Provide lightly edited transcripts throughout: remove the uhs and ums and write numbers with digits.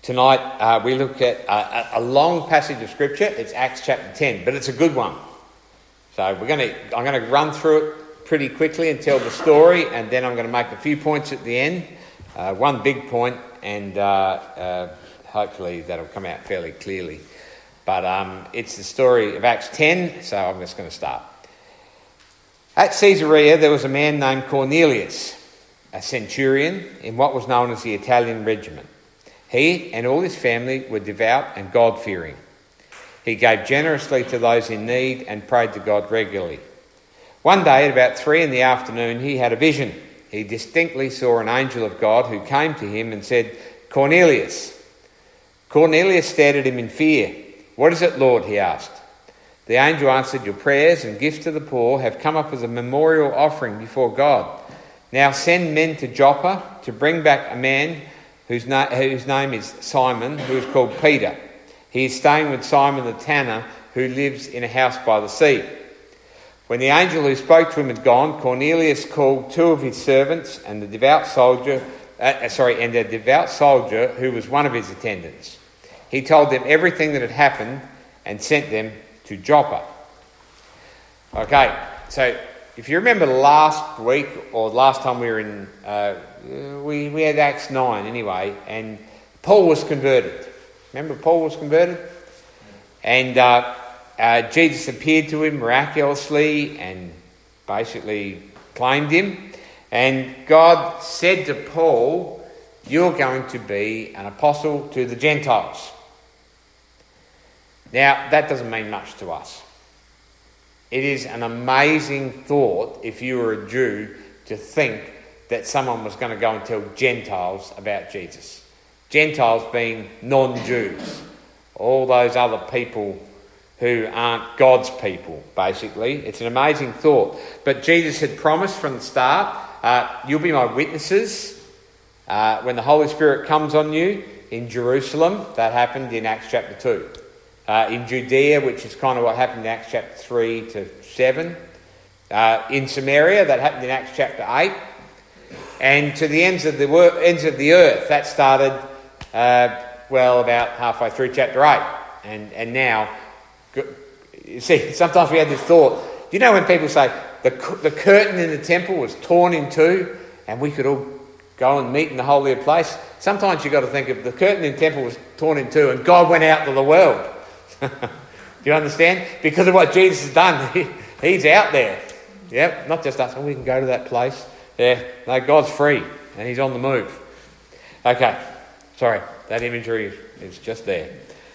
Tonight we look at a long passage of Scripture. It's Acts chapter 10, but it's a good one. So I'm going to run through it pretty quickly and tell the story, and then I'm going to make a few points at the end. One big point, and hopefully that'll come out fairly clearly. But it's the story of Acts 10, so I'm just going to start. At Caesarea there was a man named Cornelius, a centurion in what was known as the Italian regiment. He and all his family were devout and God-fearing. He gave generously to those in need and prayed to God regularly. One day at about 3 p.m, he had a vision. He distinctly saw an angel of God who came to him and said, "Cornelius." Cornelius stared at him in fear. "What is it, Lord?" he asked. The angel answered, "Your prayers and gifts to the poor have come up as a memorial offering before God. Now send men to Joppa to bring back a man whose name is Simon, who is called Peter. He is staying with Simon the tanner, who lives in a house by the sea." When the angel who spoke to him had gone, Cornelius called 2 of his servants and a devout soldier who was one of his attendants. He told them everything that had happened and sent them to Joppa. Okay, so if you remember last week or last time we were in, we had Acts 9 anyway, and Paul was converted. Remember Paul was converted? And Jesus appeared to him miraculously and basically claimed him. And God said to Paul, "You're going to be an apostle to the Gentiles." Now, that doesn't mean much to us. It is an amazing thought, if you were a Jew, to think that someone was going to go and tell Gentiles about Jesus. Gentiles being non-Jews. All those other people who aren't God's people, basically. It's an amazing thought. But Jesus had promised from the start, you'll be my witnesses when the Holy Spirit comes on you in Jerusalem. That happened in Acts chapter 2. In Judea, which is kind of what happened in Acts chapter 3 to 7. In Samaria, that happened in Acts chapter 8. And to the ends of the earth, that started, about halfway through chapter 8. And now, you see, sometimes we have this thought. Do you know when people say the curtain in the temple was torn in two and we could all go and meet in the holier place? Sometimes you've got to think of the curtain in the temple was torn in two and God went out to the world. Do you understand? Because of what Jesus has done, he's out there. Yep, not just us. Oh, we can go to that place. Yeah, no, God's free and he's on the move. Okay, sorry, that imagery is just there.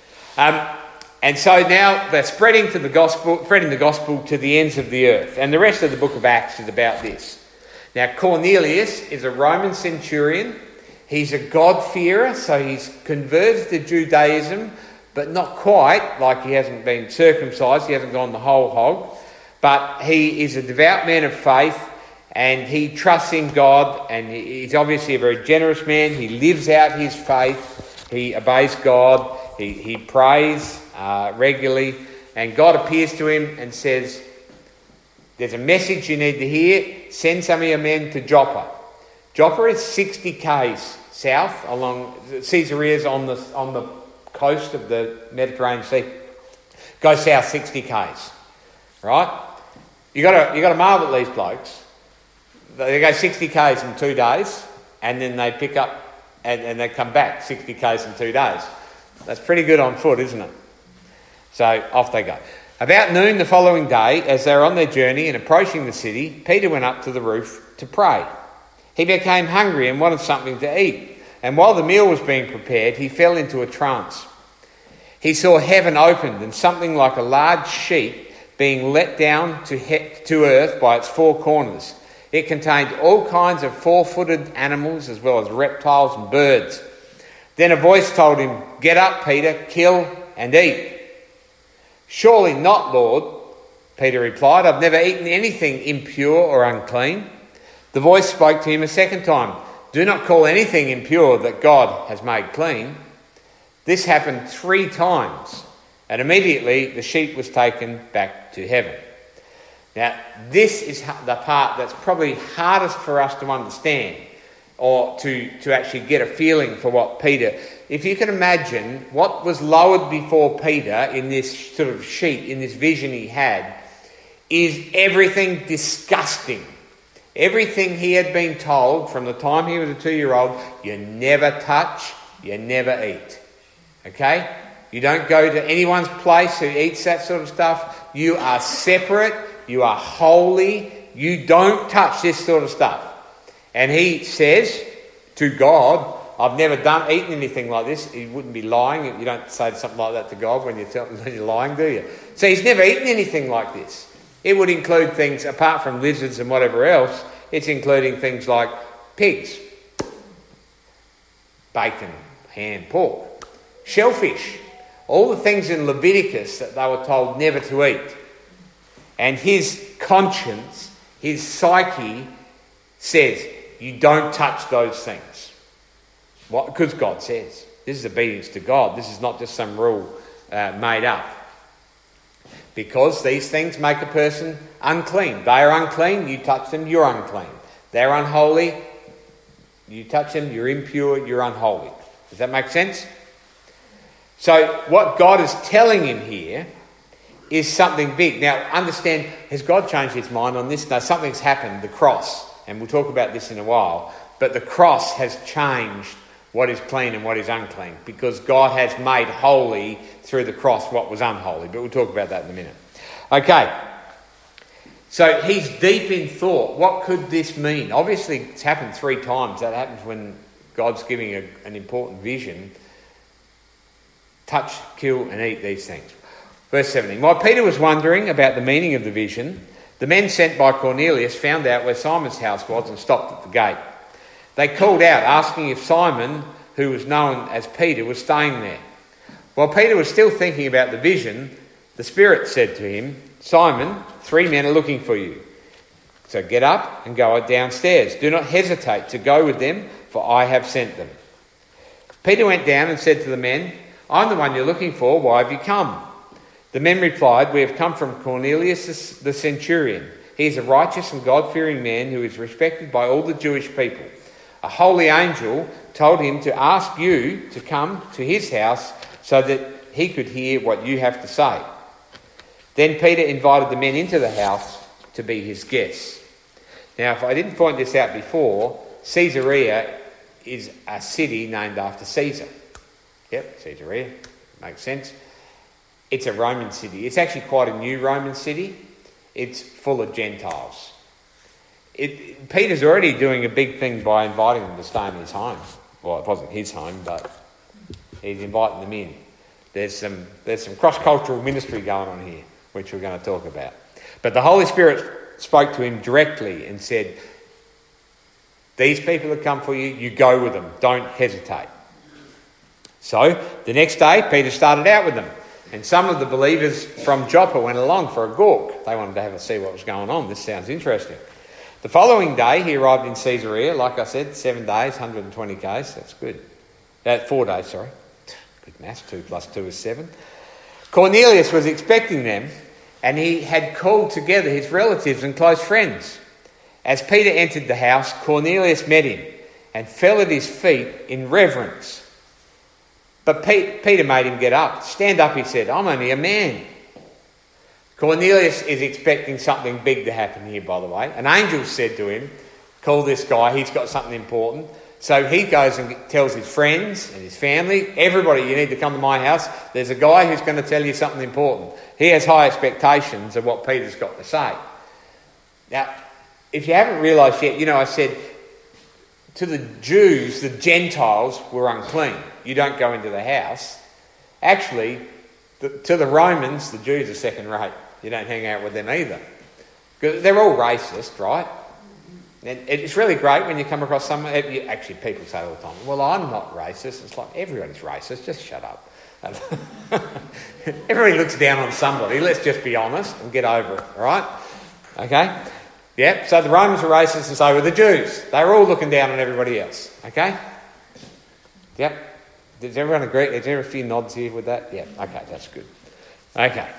And so now they're spreading the gospel to the ends of the earth. And the rest of the book of Acts is about this. Now, Cornelius is a Roman centurion. He's a God-fearer, so he's converted to Judaism, but not quite, like he hasn't been circumcised, he hasn't gone the whole hog. But he is a devout man of faith, and he trusts in God, and he's obviously a very generous man. He lives out his faith, he obeys God, he prays regularly, and God appears to him and says, "There's a message you need to hear. Send some of your men to Joppa." Joppa is 60 k's south along Caesarea's on the coast of the Mediterranean Sea. Go south 60 k's, right? You got to marvel at these blokes. They go 60 k's in 2 days, and then they pick up and they come back 60 k's in 2 days. That's pretty good on foot, isn't it? So off they go. About noon the following day, as they were on their journey and approaching the city, Peter went up to the roof to pray. He became hungry and wanted something to eat. And while the meal was being prepared, he fell into a trance. He saw heaven opened and something like a large sheet being let down to earth by its 4 corners. It contained all kinds of 4-footed animals as well as reptiles and birds. Then a voice told him, "Get up, Peter, kill and eat." "Surely not, Lord," Peter replied. "I've never eaten anything impure or unclean." The voice spoke to him a second time. "Do not call anything impure that God has made clean." This happened 3 times, and immediately the sheep was taken back to heaven. Now, this is the part that's probably hardest for us to understand. or to actually get a feeling for what Peter... If you can imagine what was lowered before Peter in this sort of sheet, in this vision he had, is everything disgusting. Everything he had been told from the time he was a 2-year-old, you never touch, you never eat. Okay? You don't go to anyone's place who eats that sort of stuff. You are separate, you are holy, you don't touch this sort of stuff. And he says to God, I've never eaten anything like this. He wouldn't be lying. You don't say something like that to God when you're lying, do you? So he's never eaten anything like this. It would include things, apart from lizards and whatever else, it's including things like pigs, bacon, ham, pork, shellfish, all the things in Leviticus that they were told never to eat. And his conscience, his psyche says, you don't touch those things. What? Because God says. This is obedience to God. This is not just some rule made up. Because these things make a person unclean. They are unclean, you touch them, you're unclean. They're unholy, you touch them, you're impure, you're unholy. Does that make sense? So what God is telling him here is something big. Now understand, has God changed his mind on this? No, something's happened, the cross. And we'll talk about this in a while. But the cross has changed what is clean and what is unclean, because God has made holy through the cross what was unholy. But we'll talk about that in a minute. Okay, so he's deep in thought. What could this mean? Obviously, it's happened 3 times. That happens when God's giving an important vision. Touch, kill, and eat these things. Verse 17. While Peter was wondering about the meaning of the vision, the men sent by Cornelius found out where Simon's house was and stopped at the gate. They called out, asking if Simon, who was known as Peter, was staying there. While Peter was still thinking about the vision, the Spirit said to him, Simon, 3 men are looking for you. So get up and go downstairs. Do not hesitate to go with them, for I have sent them. Peter went down and said to the men, I'm the one you're looking for. Why have you come? The men replied, we have come from Cornelius the centurion. He is a righteous and God-fearing man who is respected by all the Jewish people. A holy angel told him to ask you to come to his house so that he could hear what you have to say. Then Peter invited the men into the house to be his guests. Now, if I didn't point this out before, Caesarea is a city named after Caesar. Yep, Caesarea. Makes sense. It's a Roman city. It's actually quite a new Roman city. It's full of Gentiles. Peter's already doing a big thing by inviting them to stay in his home. Well, it wasn't his home, but he's inviting them in. There's some cross-cultural ministry going on here, which we're going to talk about. But the Holy Spirit spoke to him directly and said, these people that come for you, you go with them. Don't hesitate. So the next day, Peter started out with them. And some of the believers from Joppa went along for a gawk. They wanted to have a see what was going on. This sounds interesting. The following day, he arrived in Caesarea. Like I said, 7 days, 120 k's. That's good. 4 days, sorry. Good maths. 2 plus 2 is 7. Cornelius was expecting them, and he had called together his relatives and close friends. As Peter entered the house, Cornelius met him and fell at his feet in reverence. But Peter made him get up. Stand up, he said. I'm only a man. Cornelius is expecting something big to happen here, by the way. An angel said to him, call this guy, he's got something important. So he goes and tells his friends and his family, everybody, you need to come to my house. There's a guy who's going to tell you something important. He has high expectations of what Peter's got to say. Now, if you haven't realised yet, I said to the Jews, the Gentiles were unclean. You don't go into the house. Actually, to the Romans, the Jews are second rate. You don't hang out with them either. Because they're all racist, right? And it's really great when you come across someone... Actually, people say all the time, well, I'm not racist. It's like, everybody's racist. Just shut up. Everybody looks down on somebody. Let's just be honest and get over it, all right? Okay? Yeah, so the Romans were racist and so were the Jews. They were all looking down on everybody else. Okay? Yep. Does everyone agree? Is there a few nods here with that? Yeah, okay, that's good. Okay.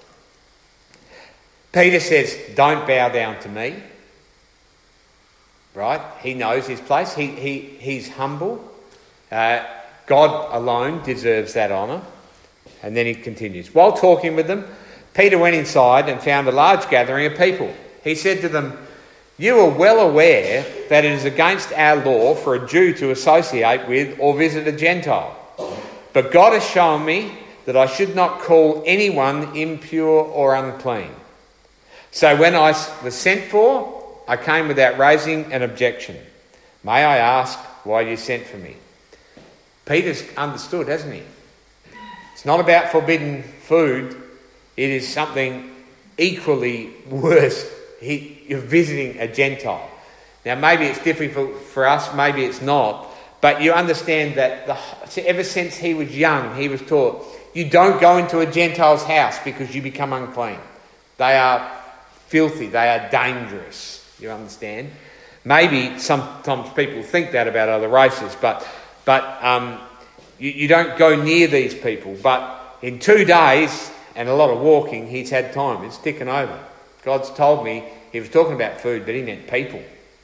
Peter says, don't bow down to me. right? He knows his place. He's humble. God alone deserves that honour. And then he continues. While talking with them, Peter went inside and found a large gathering of people. He said to them, "You are well aware that it is against our law for a Jew to associate with or visit a Gentile. But God has shown me that I should not call anyone impure or unclean. So when I was sent for, I came without raising an objection. May I ask why you sent for me?" Peter's understood, hasn't he? It's not about forbidden food. It is something equally worse. You're visiting a Gentile. Now, maybe it's difficult for us, maybe it's not, but you understand that ever since he was young, he was taught, you don't go into a Gentile's house because you become unclean. They are filthy, they are dangerous, you understand? Maybe sometimes people think that about other races, but you don't go near these people. But in 2 days and a lot of walking, he's had time. It's ticking over. God's told me, he was talking about food, but he meant people.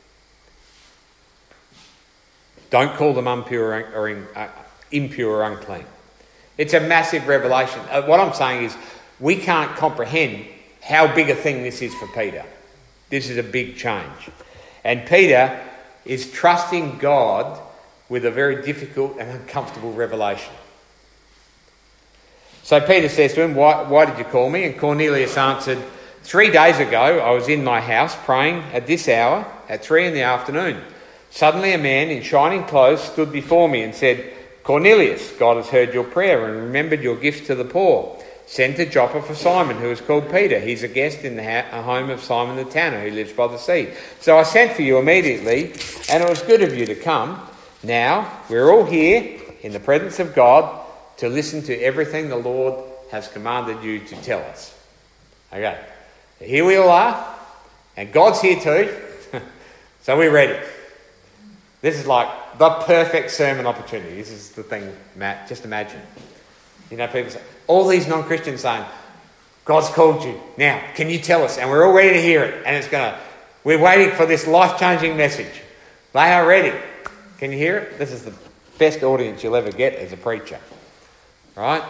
Don't call them impure or unclean. It's a massive revelation. What I'm saying is we can't comprehend how big a thing this is for Peter. This is a big change. And Peter is trusting God with a very difficult and uncomfortable revelation. So Peter says to him, why did you call me? And Cornelius answered, 3 days ago I was in my house praying at this hour at 3 p.m. Suddenly a man in shining clothes stood before me and said, "Cornelius, God has heard your prayer and remembered your gifts to the poor. Send to Joppa for Simon, who is called Peter. He's a guest in the home of Simon the tanner, who lives by the sea. So I sent for you immediately, and it was good of you to come. Now we're all here in the presence of God to listen to everything the Lord has commanded you to tell us." Okay, here we all are, and God's here too, so we're ready. This is like the perfect sermon opportunity. This is the thing, Matt, just imagine. You know, people say, all these non-Christians saying, God's called you. Now, can you tell us? And we're all ready to hear it. And we're waiting for this life-changing message. They are ready. Can you hear it? This is the best audience you'll ever get as a preacher. Right?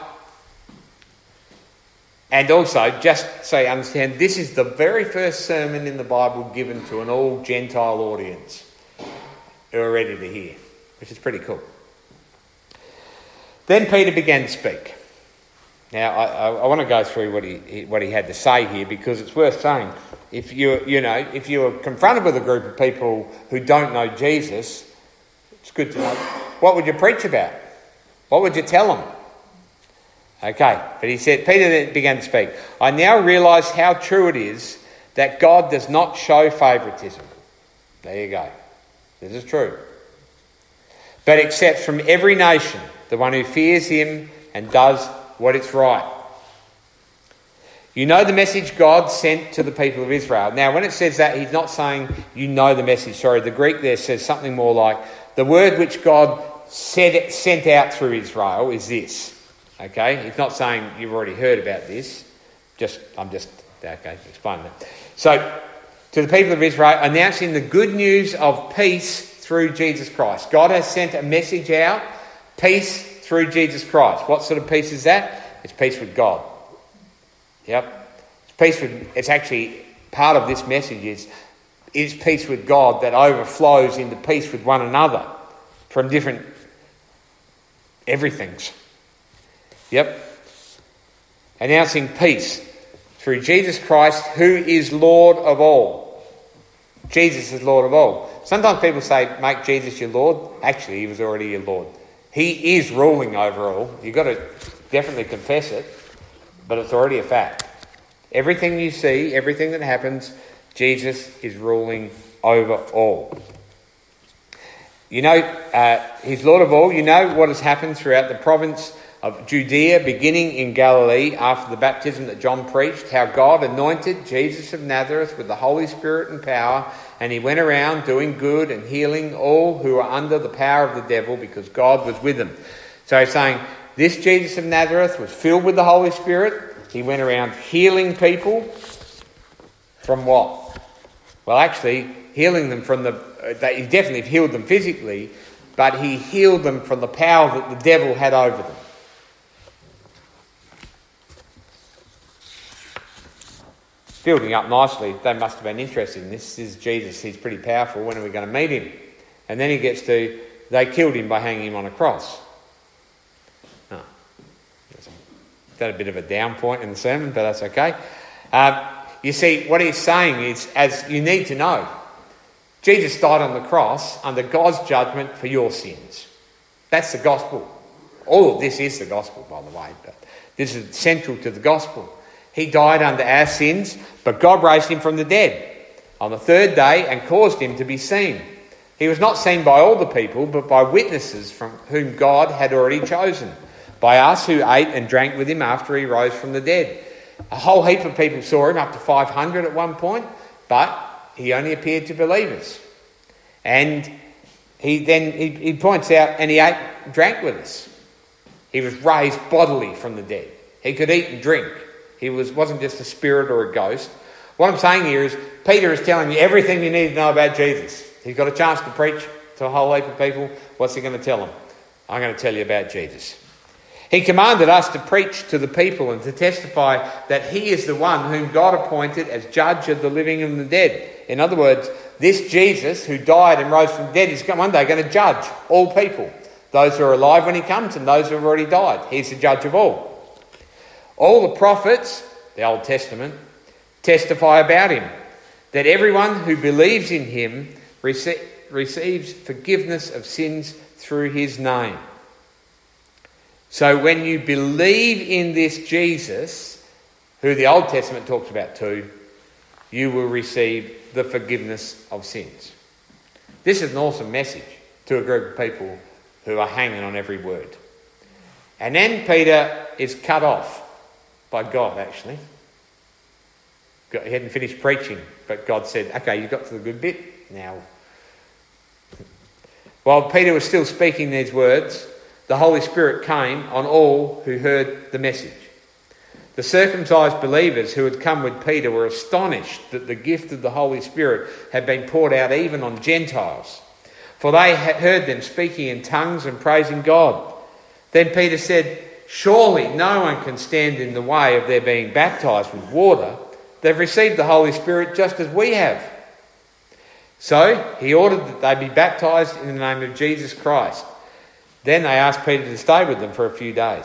And also, just so you understand, this is the very first sermon in the Bible given to an all-Gentile audience who are ready to hear, which is pretty cool. Then Peter began to speak. Now, I want to go through what he had to say here, because it's worth saying. If you're confronted with a group of people who don't know Jesus, it's good to know. What would you preach about? What would you tell them? Okay, but Peter then began to speak. "I now realise how true it is that God does not show favouritism." There you go. This is true. "But accepts from every nation the one who fears him and does what is right. You know the message God sent to the people of Israel." Now, when it says that, he's not saying you know the message. Sorry, the Greek there says something more like the word which God sent out through Israel is this. Okay? He's not saying you've already heard about this. I'm just explaining that. So, to the people of Israel, announcing the good news of peace through Jesus Christ. God has sent a message out, peace through Jesus Christ. What sort of peace is that? It's peace with God. Yep. It's actually part of this message is peace with God that overflows into peace with one another from different everythings. Yep. Announcing peace through Jesus Christ, who is Lord of all. Jesus is Lord of all. Sometimes people say, make Jesus your Lord. Actually, he was already your Lord. He is ruling over all. You've got to definitely confess it, but it's already a fact. Everything you see, everything that happens, Jesus is ruling over all. You know, he's Lord of all. You know what has happened throughout the province of Judea, beginning in Galilee after the baptism that John preached, how God anointed Jesus of Nazareth with the Holy Spirit and power, and he went around doing good and healing all who were under the power of the devil, because God was with him. So he's saying this Jesus of Nazareth was filled with the Holy Spirit. He went around healing people from what? Well, actually, healing them from the that he definitely healed them physically, but he healed them from the power that the devil had over them. Building up nicely, they must have been interested in this. This is Jesus, he's pretty powerful, when are we going to meet him? And then he gets to, they killed him by hanging him on a cross. Oh, that's a bit of a down point in the sermon, but that's okay. You see, what he's saying is, as you need to know, Jesus died on the cross under God's judgment for your sins. That's the gospel. All of this is the gospel, by the way, but this is central to the gospel. He died under our sins, but God raised him from the dead on the third day and caused him to be seen. He was not seen by all the people, but by witnesses from whom God had already chosen, by us who ate and drank with him after he rose from the dead. A whole heap of people saw him, up to 500 at one point, but he only appeared to believers. And he points out, and he ate and drank with us. He was raised bodily from the dead. He could eat and drink. He wasn't just a spirit or a ghost. What I'm saying here is Peter is telling you everything you need to know about Jesus. He's got a chance to preach to a whole heap of people. What's he going to tell them? I'm going to tell you about Jesus. He commanded us to preach to the people and to testify that he is the one whom God appointed as judge of the living and the dead. In other words, this Jesus who died and rose from the dead is one day going to judge all people. Those who are alive when he comes and those who have already died. He's the judge of all. All the prophets, the Old Testament, testify about him, that everyone who believes in him receives forgiveness of sins through his name. So when you believe in this Jesus, who the Old Testament talks about too, you will receive the forgiveness of sins. This is an awesome message to a group of people who are hanging on every word. And then Peter is cut off by God, actually. He hadn't finished preaching, but God said, okay, you got to the good bit now. While Peter was still speaking these words, the Holy Spirit came on all who heard the message. The circumcised believers who had come with Peter were astonished that the gift of the Holy Spirit had been poured out even on Gentiles, for they had heard them speaking in tongues and praising God. Then Peter said, surely no one can stand in the way of their being baptised with water. They've received the Holy Spirit just as we have. So he ordered that they be baptised in the name of Jesus Christ. Then they asked Peter to stay with them for a few days.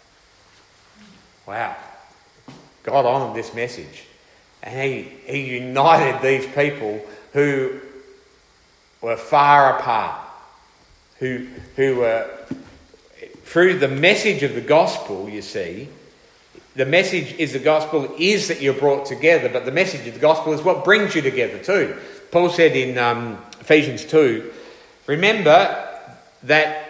Wow. God honoured this message. And he united these people who were far apart. Who were, through the message of the gospel, you see, the message is the gospel is that you're brought together, but the message of the gospel is what brings you together too. Paul said in Ephesians 2, remember at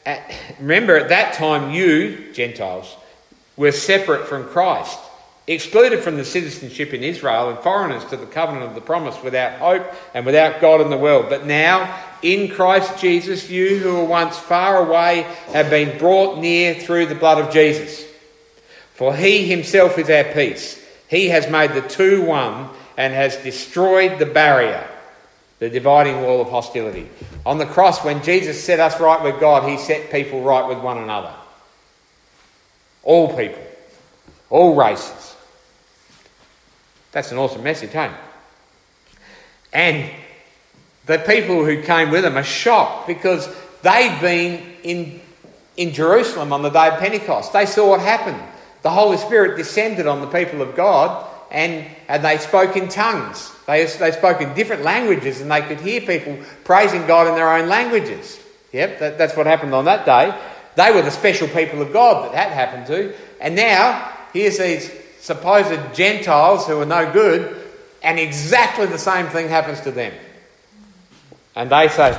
that time you, Gentiles, were separate from Christ, excluded from the citizenship in Israel and foreigners to the covenant of the promise, without hope and without God in the world. But now, in Christ Jesus, you who were once far away have been brought near through the blood of Jesus. For he himself is our peace. He has made the two one and has destroyed the barrier, the dividing wall of hostility. On the cross, when Jesus set us right with God, he set people right with one another. All people. All races. That's an awesome message, hey? And the people who came with them are shocked because they'd been in Jerusalem on the day of Pentecost. They saw what happened. The Holy Spirit descended on the people of God and they spoke in tongues. They spoke in different languages and they could hear people praising God in their own languages. Yep, that's what happened on that day. They were the special people of God that happened to. And now, here's these supposed Gentiles who are no good, and exactly the same thing happens to them. And they say,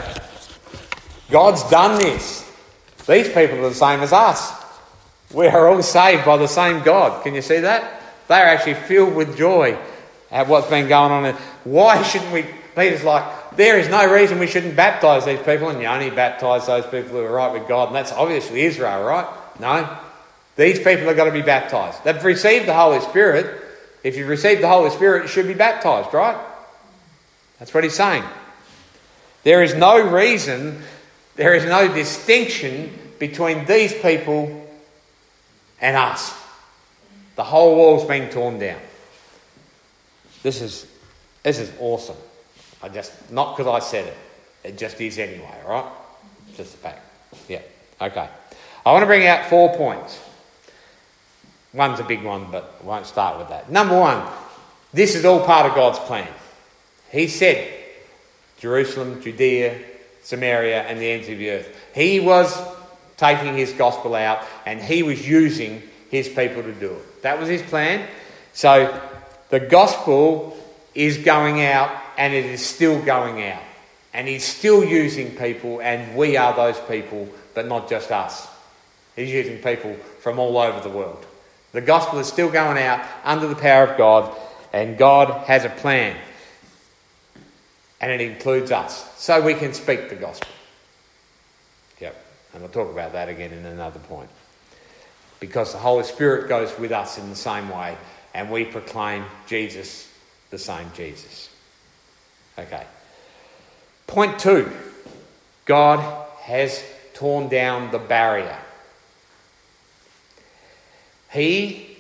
God's done this. These people are the same as us. We are all saved by the same God. Can you see that? They are actually filled with joy at what's been going on. And why shouldn't we? Peter's like, there is no reason we shouldn't baptise these people, and you only baptise those people who are right with God, and that's obviously Israel, right? No. These people are going to be baptised. They've received the Holy Spirit. If you've received the Holy Spirit, you should be baptised, right? That's what he's saying. There is no reason, there is no distinction between these people and us. The whole wall's been torn down. This is awesome. Not because I said it. It just is anyway, right? Just a fact. Yeah. Okay. I want to bring out 4 points. One's a big one, but I won't start with that. Number 1, this is all part of God's plan. He said Jerusalem, Judea, Samaria, and the ends of the earth. He was taking his gospel out, and he was using his people to do it. That was his plan. So the gospel is going out, and it is still going out. And he's still using people, and we are those people, but not just us. He's using people from all over the world. The gospel is still going out under the power of God, and God has a plan. And it includes us, so we can speak the gospel. Yep, and I'll talk about that again in another point. Because the Holy Spirit goes with us in the same way, and we proclaim Jesus, the same Jesus. Okay. Point 2. God has torn down the barrier. He,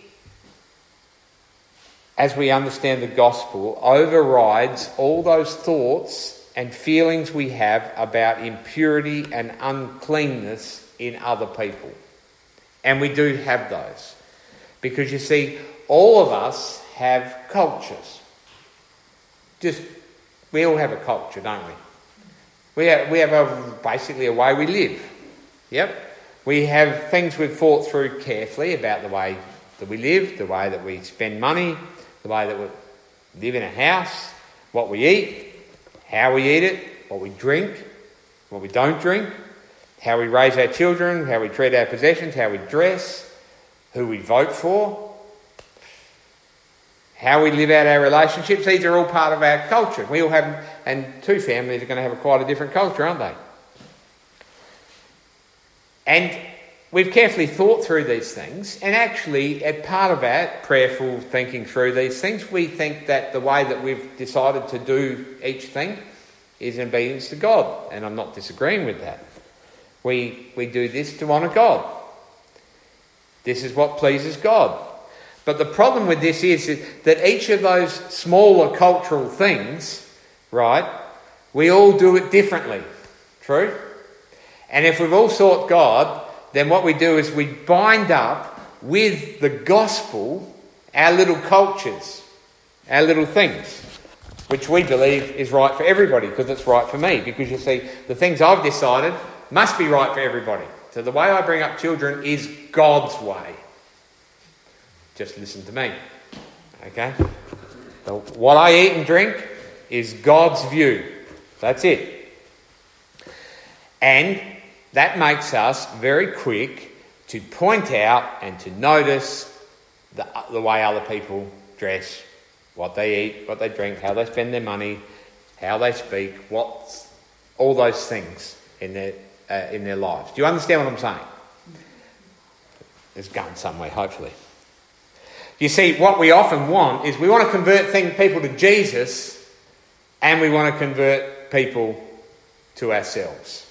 as we understand the gospel, overrides all those thoughts and feelings we have about impurity and uncleanness in other people. And we do have those. Because you see, all of us have cultures. We all have a culture, don't we? We have basically a way we live. Yep. We have things we've thought through carefully about the way that we live, the way that we spend money, the way that we live in a house, what we eat, how we eat it, what we drink, what we don't drink, how we raise our children, how we treat our possessions, how we dress, who we vote for, how we live out our relationships. These are all part of our culture. We all have, and 2 families are going to have quite a different culture, aren't they? And we've carefully thought through these things, and actually, as part of our prayerful thinking through these things, we think that the way that we've decided to do each thing is in obedience to God, and I'm not disagreeing with that. We do this to honour God. This is what pleases God. But the problem with this is that each of those smaller cultural things, right, we all do it differently. True? And if we've all sought God, then what we do is we bind up with the gospel our little cultures, our little things, which we believe is right for everybody because it's right for me. Because you see, the things I've decided must be right for everybody. So the way I bring up children is God's way. Just listen to me. Okay? So what I eat and drink is God's view. That's it. And that makes us very quick to point out and to notice the way other people dress, what they eat, what they drink, how they spend their money, how they speak, all those things in their lives. Do you understand what I'm saying? It's going somewhere, hopefully. You see, what we often want is we want to convert people to Jesus, and we want to convert people to ourselves.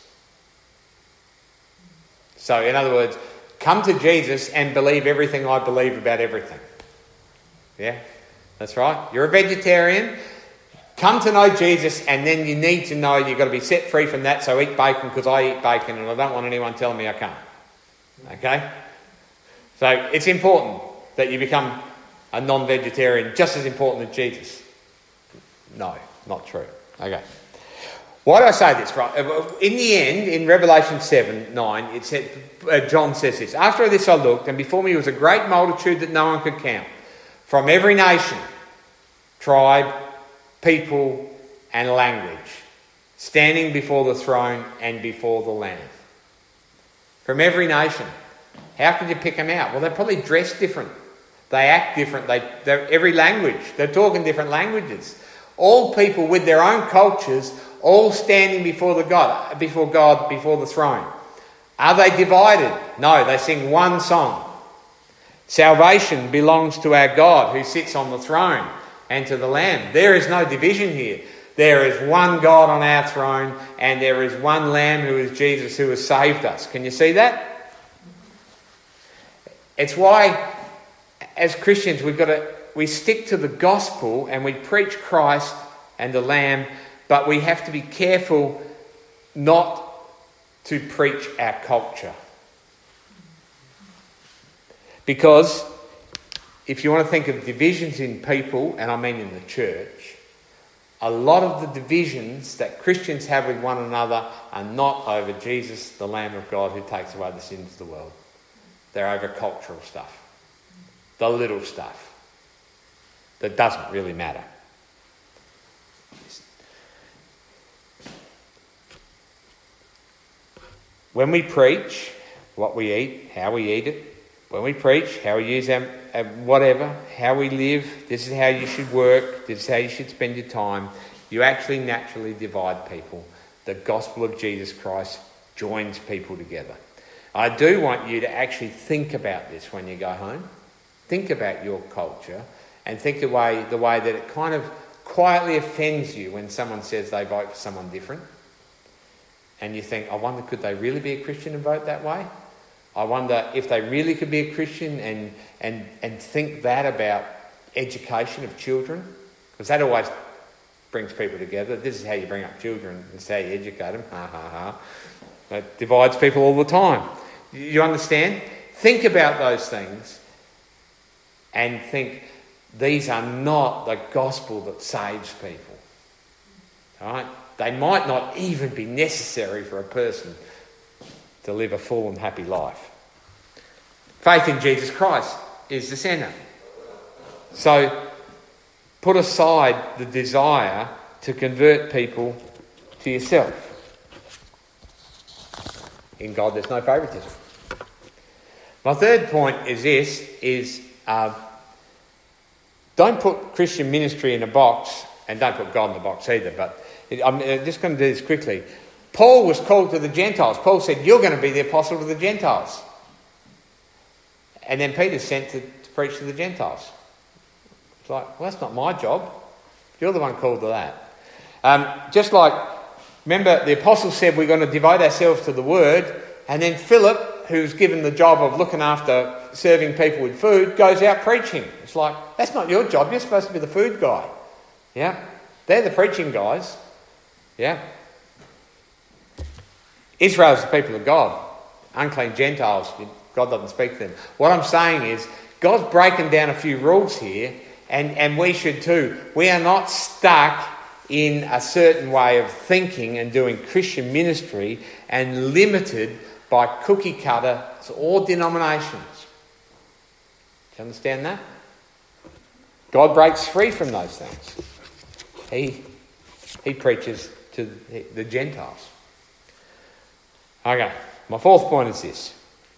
So, in other words, come to Jesus and believe everything I believe about everything. Yeah, that's right. You're a vegetarian. Come to know Jesus, and then you need to know you've got to be set free from that, so eat bacon because I eat bacon and I don't want anyone telling me I can't. Okay? So it's important that you become a non-vegetarian, just as important as Jesus. No, not true. Okay. Why do I say this? Right. In the end, in Revelation 7:9, it said, John says this, "After this I looked, and before me was a great multitude that no one could count, from every nation, tribe, people, and language, standing before the throne and before the Lamb." From every nation. How can you pick them out? Well, they probably dress different. They act different. They're every language. They're talking different languages. All people with their own cultures, all standing before God, before the throne. Are they divided? No, they sing one song. Salvation belongs to our God who sits on the throne and to the Lamb. There is no division here. there is one God on our throne, and there is one Lamb who is Jesus who has saved us. Can you see that? It's why, as Christians, we stick to the gospel and we preach Christ and the Lamb, but we have to be careful not to preach our culture. Because if you want to think of divisions in people, and I mean in the church, a lot of the divisions that Christians have with one another are not over Jesus, the Lamb of God who takes away the sins of the world. They're over cultural stuff. The little stuff that doesn't really matter. When we preach, what we eat, how we eat it. When we preach, how we use our whatever, how we live, this is how you should work, this is how you should spend your time. You actually naturally divide people. The gospel of Jesus Christ joins people together. I do want you to actually think about this when you go home. Think about your culture and think the way that it kind of quietly offends you when someone says they vote for someone different. And you think, I wonder, could they really be a Christian and vote that way? I wonder if they really could be a Christian and think that about education of children. Because that always brings people together. This is how you bring up children. This is how you educate them. Ha, ha, ha. That divides people all the time. You understand? Think about those things and think, these are not the gospel that saves people. All right? They might not even be necessary for a person to live a full and happy life. Faith in Jesus Christ is the centre. So put aside the desire to convert people to yourself. In God there's no favouritism. My third point is this, don't put Christian ministry in a box, and don't put God in a box either, but I'm just going to do this quickly. Paul was called to the Gentiles. Paul said, you're going to be the apostle to the Gentiles. And then Peter's sent to preach to the Gentiles. It's like, well, that's not my job. You're the one called to that. Just like, remember, the apostle said we're going to devote ourselves to the word, and then Philip, who's given the job of looking after serving people with food, goes out preaching. It's like, that's not your job. You're supposed to be the food guy. Yeah? They're the preaching guys. Yeah? Israel's the people of God. Unclean Gentiles, God doesn't speak to them. What I'm saying is, God's breaking down a few rules here, and we should too. We are not stuck in a certain way of thinking and doing Christian ministry and limited by cookie cutter or denominations. Do you understand that? God breaks free from those things. He preaches to the Gentiles. Okay, my fourth point is this.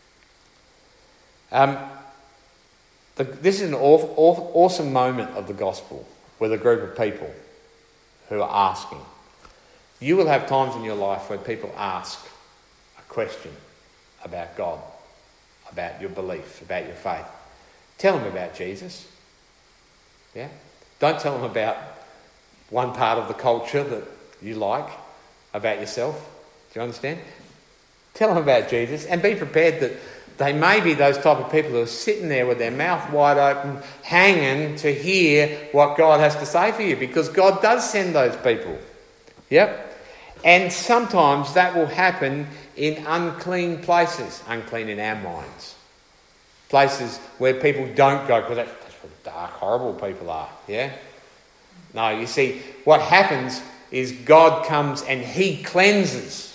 This is an awesome moment of the gospel with a group of people who are asking. You will have times in your life where people ask a question about God, about your belief, about your faith. Tell them about Jesus. Yeah? Don't tell them about one part of the culture that you like, about yourself. Do you understand? Tell them about Jesus and be prepared that they may be those type of people who are sitting there with their mouth wide open, hanging to hear what God has to say for you, because God does send those people. Yep. And sometimes that will happen in unclean places, unclean in our minds. Places where people don't go, because that's what dark, horrible people are. Yeah? No, you see, what happens is God comes and he cleanses.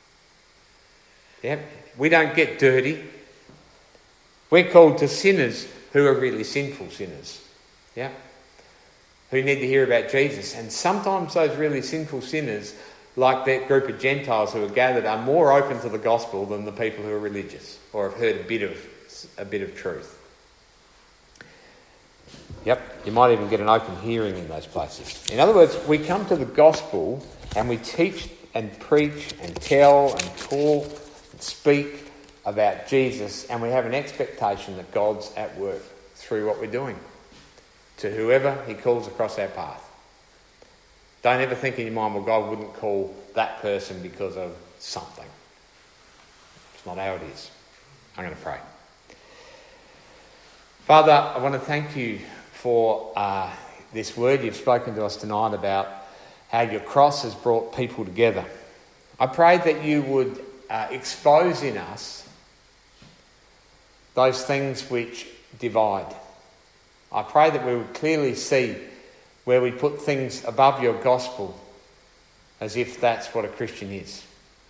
Yep. We don't get dirty. We're called to sinners who are really sinful sinners. Yeah? Who need to hear about Jesus. And sometimes those really sinful sinners, like that group of Gentiles who are gathered, are more open to the gospel than the people who are religious or have heard a bit of truth. Yep, you might even get an open hearing in those places. In other words, we come to the gospel and we teach and preach and tell and talk and speak about Jesus, and we have an expectation that God's at work through what we're doing to whoever he calls across our path. Don't ever think in your mind, well, God wouldn't call that person because of something. It's not how it is. I'm going to pray. Father, I want to thank you for this word you've spoken to us tonight about how your cross has brought people together. I pray that you would expose in us those things which divide. I pray that we would clearly see where we put things above your gospel as if that's what a Christian is.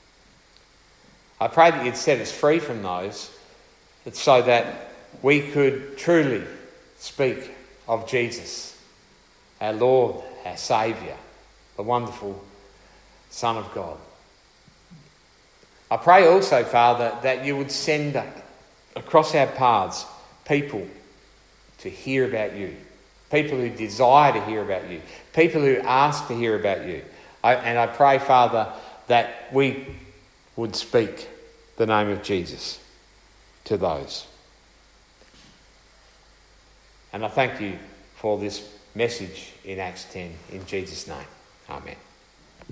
I pray that you'd set us free from those so that we could truly speak of Jesus, our Lord, our Saviour, the wonderful Son of God. I pray also, Father, that you would send across our paths people to hear about you, people who desire to hear about you, people who ask to hear about you. And I pray, Father, that we would speak the name of Jesus to those. And I thank you for this message in Acts 10. In Jesus' name, amen.